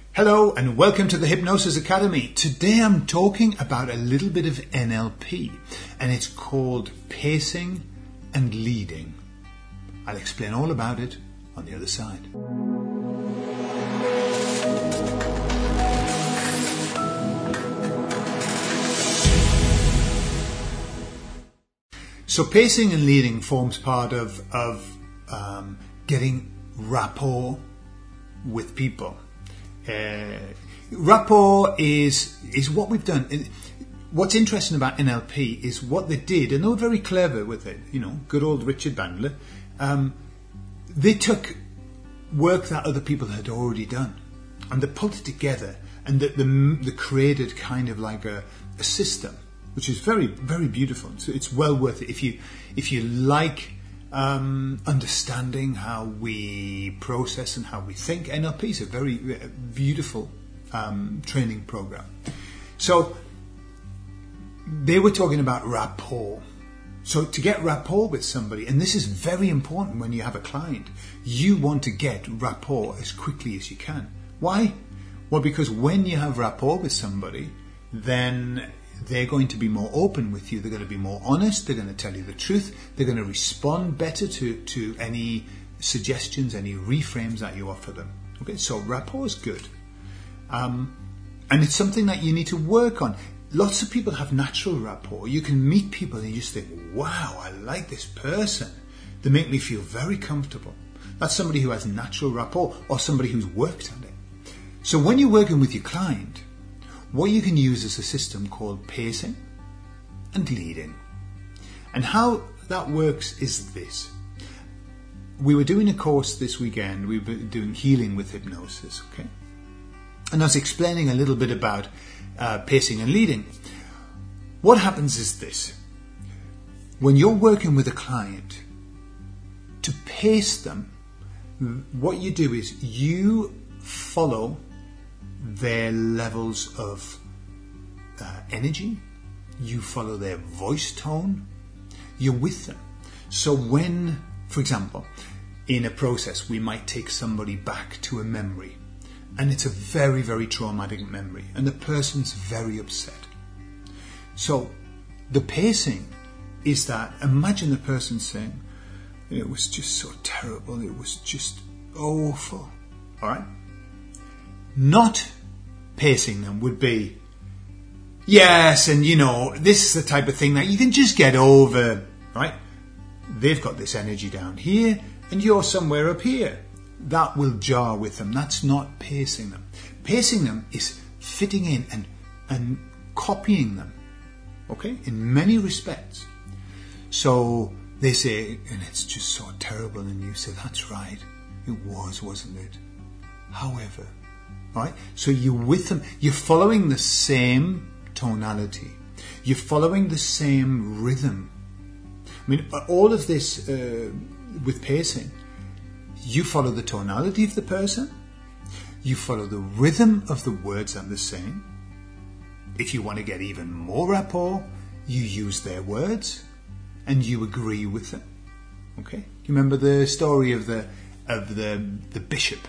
Hello and welcome to the Hypnosis Academy. Today I'm talking about a little bit of NLP and it's called pacing and leading. I'll explain all about it on the other side. So pacing and leading forms part of getting rapport with people. Rapport is what we've done. What's interesting about NLP is what they did, and they were very clever with it. You know, good old Richard Bandler. They took work that other people had already done, and they pulled it together, and they created kind of like a system, which is very, very beautiful. So it's well worth it if you like understanding how we process and how we think. NLP is a very beautiful training program. So they were talking about rapport. So to get rapport with somebody, and this is very important when you have a client, you want to get rapport as quickly as you can. Why? Well, because when you have rapport with somebody, then they're going to be more open with you. They're going to be more honest. They're going to tell you the truth. They're going to respond better to any suggestions, any reframes that you offer them. Okay, so rapport is good. And it's something that you need to work on. Lots of people have natural rapport. You can meet people and you just think, wow, I like this person. They make me feel very comfortable. That's somebody who has natural rapport or somebody who's worked at it. So when you're working with your client, what you can use is a system called pacing and leading. And how that works is this. We were doing a course this weekend. We were doing healing with hypnosis, okay? And I was explaining a little bit about pacing and leading. What happens is this. When you're working with a client, to pace them, what you do is you follow their levels of energy, you follow their voice tone, you're with them. So when, for example, in a process we might take somebody back to a memory and it's a very, very traumatic memory and the person's very upset. So the pacing is that, imagine the person saying, it was just so terrible, it was just awful, alright? Not pacing them would be, yes, and you know, this is the type of thing that you can just get over, right? They've got this energy down here and you're somewhere up here. That will jar with them. That's not pacing them. Pacing them is fitting in and copying them, okay, in many respects. So they say, and it's just so terrible, and you say, that's right, it was, wasn't it? However, right? So you're with them. You're following the same tonality. You're following the same rhythm. I mean, all of this with pacing, you follow the tonality of the person. You follow the rhythm of the words that they're saying. If you want to get even more rapport, you use their words and you agree with them. Okay? You remember the story of the bishop?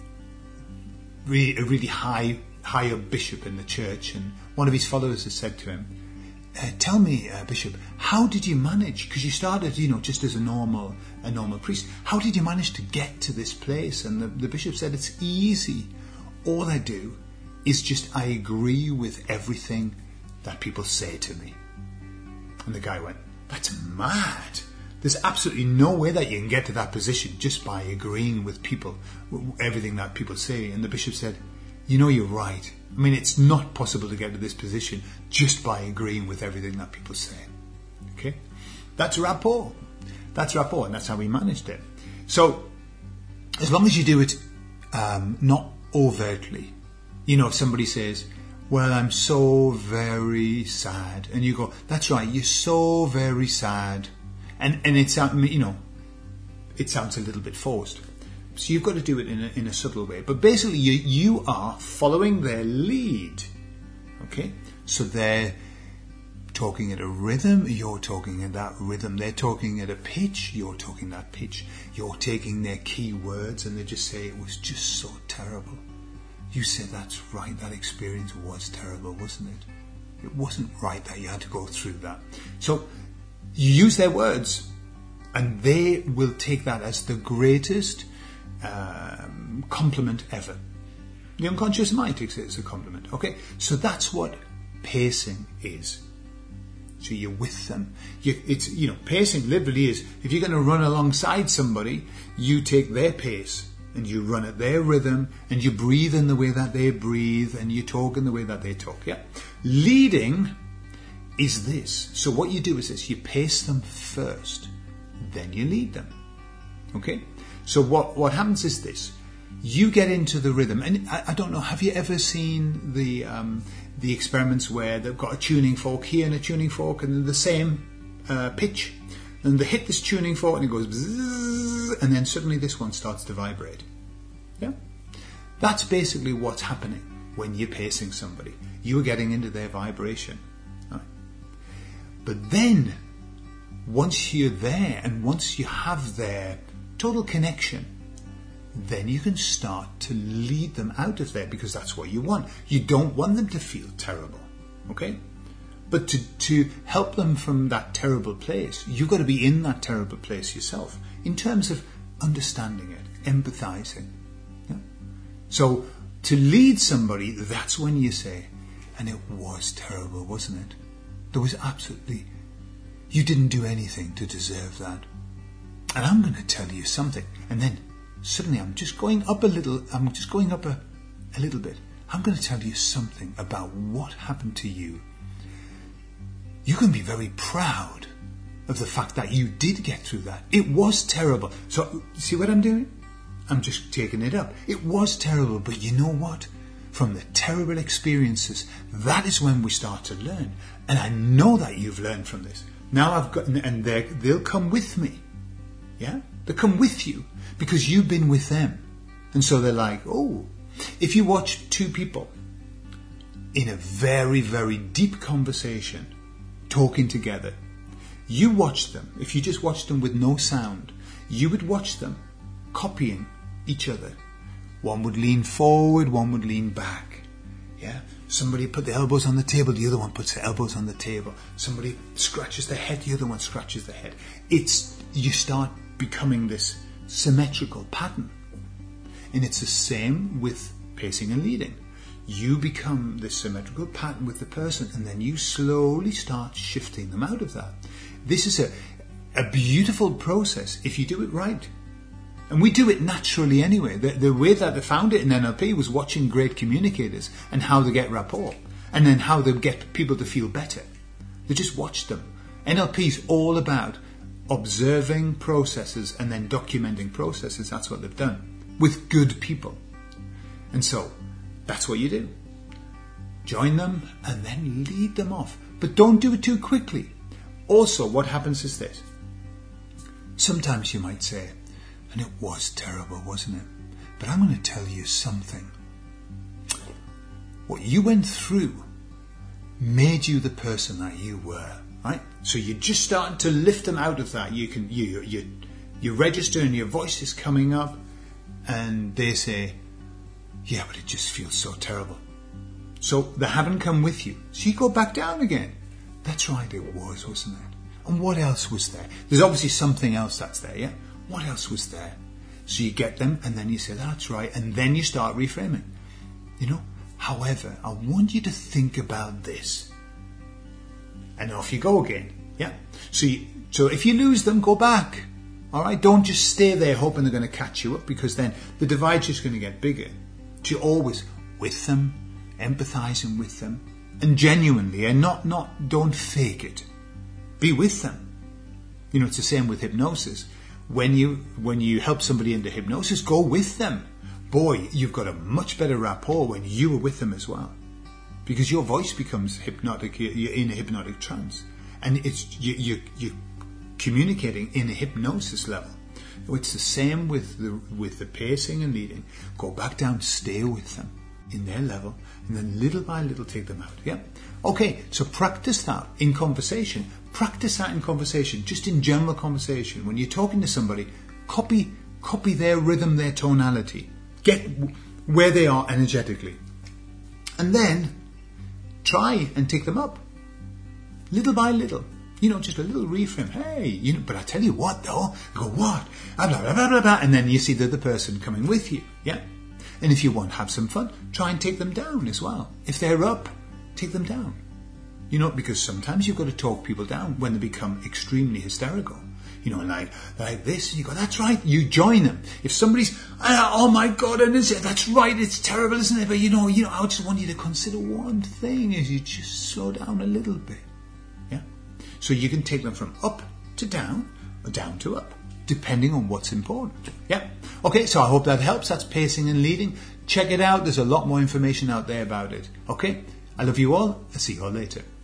A really high up bishop in the church, and one of his followers has said to him, tell me, Bishop, how did you manage, because you started, just as a normal priest, how did you manage to get to this place? And the bishop said, it's easy. All I do is just I agree with everything that people say to me. And the guy went, that's mad. There's absolutely no way that you can get to that position just by agreeing with people, everything that people say. And the bishop said, you're right. I mean, it's not possible to get to this position just by agreeing with everything that people say. Okay? That's rapport. That's rapport, and that's how we managed it. So, as long as you do it not overtly. If somebody says, well, I'm so very sad. And you go, that's right, you're so very sad. And it sounds, it sounds a little bit forced. So you've got to do it in a subtle way. But basically, you are following their lead. Okay? So they're talking at a rhythm, you're talking at that rhythm. They're talking at a pitch, you're talking that pitch. You're taking their key words and they just say, it was just so terrible. you say, that's right, that experience was terrible, wasn't it? It wasn't right that you had to go through that. So you use their words, and they will take that as the greatest compliment ever. The unconscious mind takes it as a compliment. Okay, so that's what pacing is. So you're with them. Pacing literally is, if you're going to run alongside somebody, you take their pace and you run at their rhythm, and you breathe in the way that they breathe, and you talk in the way that they talk. Yeah. Leading is this. So what you do is this: you pace them first, then you lead them. Okay. So what happens is this: you get into the rhythm, and I don't know. Have you ever seen the experiments where they've got a tuning fork here and a tuning fork, and they're the same pitch, and they hit this tuning fork and it goes bzzz, and then suddenly this one starts to vibrate. Yeah, that's basically what's happening when you're pacing somebody. You are getting into their vibration. Right? But then, once you're there and once you have their total connection, then you can start to lead them out of there, because that's what you want. You don't want them to feel terrible, okay? But to help them from that terrible place, you've got to be in that terrible place yourself, in terms of understanding it, empathizing. Yeah? So to lead somebody, that's when you say, and it was terrible, wasn't it? There was absolutely, you didn't do anything to deserve that. And I'm going to tell you something. And then suddenly I'm just going up a little bit. I'm going to tell you something about what happened to you. You can be very proud of the fact that you did get through that. It was terrible. So, see what I'm doing? I'm just taking it up. It was terrible, but you know what? From the terrible experiences, that is when we start to learn. And I know that you've learned from this. Now I've got, and they'll come with me. Yeah? They come with you because you've been with them. And so they're like, oh, if you watch two people in a very, very deep conversation, talking together, you watch them. If you just watch them with no sound, you would watch them copying each other. One would lean forward, one would lean back. Yeah? Somebody put the elbows on the table, the other one puts the elbows on the table. Somebody scratches the head, the other one scratches the head. You start becoming this symmetrical pattern. And it's the same with pacing and leading. You become this symmetrical pattern with the person, and then you slowly start shifting them out of that. This is a beautiful process if you do it right. And we do it naturally anyway. The way that they found it in NLP was watching great communicators and how they get rapport, and then how they get people to feel better. They just watched them. NLP is all about observing processes and then documenting processes. That's what they've done with good people. And so that's what you do. Join them and then lead them off. But don't do it too quickly. Also, what happens is this. Sometimes you might say, and it was terrible, wasn't it? But I'm going to tell you something. What you went through made you the person that you were. Right? So you're just starting to lift them out of that. You register and your voice is coming up, and they say, yeah, but it just feels so terrible. So they haven't come with you. So you go back down again. That's right, it was, wasn't it? And what else was there? There's obviously something else that's there, yeah? What else was there? So you get them, and then you say, that's right, and then you start reframing. However, I want you to think about this. And off you go again. Yeah. So if you lose them, go back. All right. Don't just stay there hoping they're going to catch you up, because then the divide's just going to get bigger. So you're always with them, empathizing with them, and genuinely, and don't fake it. Be with them. It's the same with hypnosis. When you help somebody into hypnosis, go with them. Boy, you've got a much better rapport when you are with them as well. Because your voice becomes hypnotic, you're in a hypnotic trance. And you're communicating in a hypnosis level. It's the same with the pacing and leading. Go back down, stay with them in their level, and then little by little take them out. Yeah? Okay, so practice that in conversation. Practice that in conversation, just in general conversation. When you're talking to somebody, copy their rhythm, their tonality. where they are energetically. And then try and take them up. Little by little. Just a little reframe. Hey, but I tell you what though. You go, what? Blah, blah, blah, blah, blah. And then you see the other person coming with you. Yeah? And if you want to have some fun, try and take them down as well. If they're up, take them down. Because sometimes you've got to talk people down when they become extremely hysterical. Like this, and you go, that's right, you join them. If somebody's, oh my God, and that's right, it's terrible, isn't it? But I just want you to consider one thing, is you just slow down a little bit. Yeah? So you can take them from up to down, or down to up, depending on what's important. Yeah? Okay, so I hope that helps. That's pacing and leading. Check it out. There's a lot more information out there about it. Okay? I love you all. I'll see you all later.